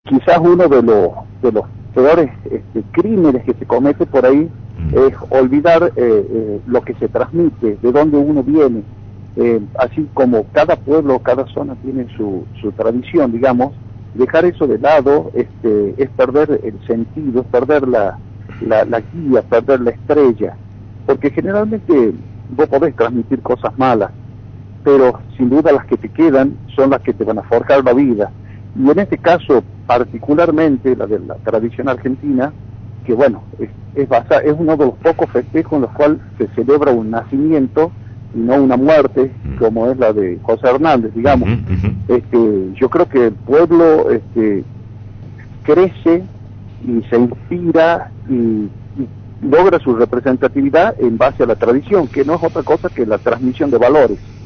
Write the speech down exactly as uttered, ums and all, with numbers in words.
quizás uno de los de los peores este, crímenes que se comete por ahí es olvidar eh, eh, lo que se transmite, de dónde uno viene, eh, así como cada pueblo, cada zona tiene su, su tradición, digamos. Dejar eso de lado este, es perder el sentido, es perder la, la, la guía, perder la estrella, porque generalmente vos podés transmitir cosas malas, pero sin duda las que te quedan son las que te van a forjar la vida. Y en este caso, particularmente la de la tradición argentina, que bueno, es, es, basa, es uno de los pocos festejos en los cuales se celebra un nacimiento y no una muerte, como es la de José Hernández, digamos. Uh-huh. Este, yo creo que el pueblo este, crece y se inspira y, y logra su representatividad en base a la tradición, que no es otra cosa que la transmisión de valores.